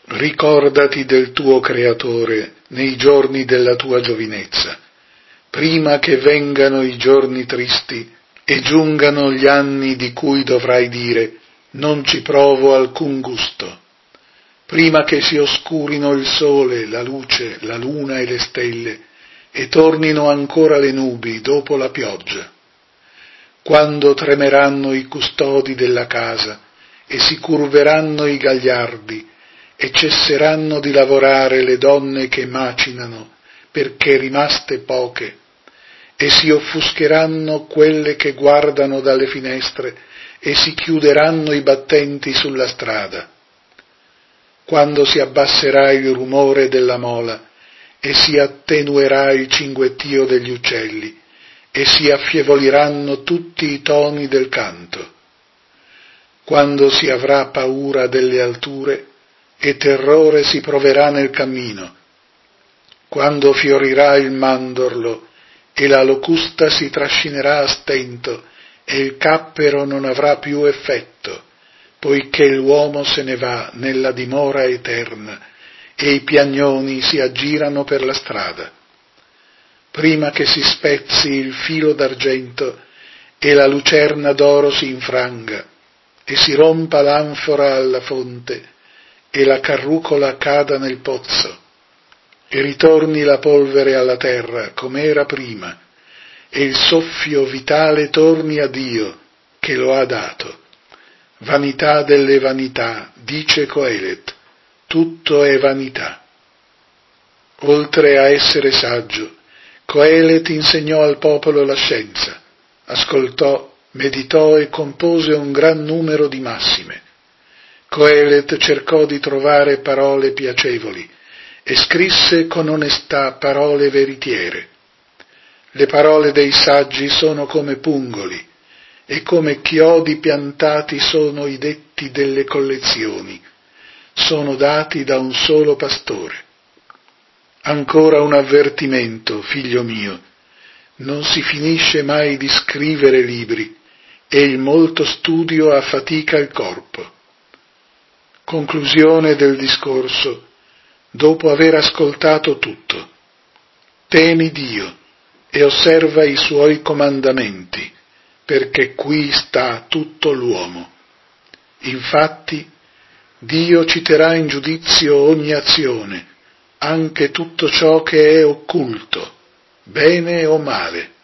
Ricordati del tuo Creatore nei giorni della tua giovinezza, prima che vengano i giorni tristi e giungano gli anni di cui dovrai dire: non ci provo alcun gusto, prima che si oscurino il sole, la luce, la luna e le stelle, e tornino ancora le nubi dopo la pioggia, quando tremeranno i custodi della casa e si curveranno i gagliardi e cesseranno di lavorare le donne che macinano, perché rimaste poche, e si offuscheranno quelle che guardano dalle finestre e si chiuderanno i battenti sulla strada, quando si abbasserà il rumore della mola e si attenuerà il cinguettio degli uccelli e si affievoliranno tutti i toni del canto, quando si avrà paura delle alture e terrore si proverà nel cammino, quando fiorirà il mandorlo e la locusta si trascinerà a stento e il cappero non avrà più effetto, poiché l'uomo se ne va nella dimora eterna e i piagnoni si aggirano per la strada, prima che si spezzi il filo d'argento e la lucerna d'oro si infranga e si rompa l'anfora alla fonte e la carrucola cada nel pozzo, e ritorni la polvere alla terra come era prima, e il soffio vitale torni a Dio che lo ha dato. Vanità delle vanità, dice Coelet, tutto è vanità. Oltre a essere saggio, Coelet insegnò al popolo la scienza, ascoltò, meditò e compose un gran numero di massime. Coelet cercò di trovare parole piacevoli e scrisse con onestà parole veritiere. Le parole dei saggi sono come pungoli e come chiodi piantati sono i detti delle collezioni, sono dati da un solo pastore. Ancora un avvertimento, figlio mio, non si finisce mai di scrivere libri e il molto studio affatica il corpo. Conclusione del discorso, dopo aver ascoltato tutto: temi Dio e osserva i suoi comandamenti, perché qui sta tutto l'uomo. Infatti, Dio citerà in giudizio ogni azione, anche tutto ciò che è occulto, bene o male.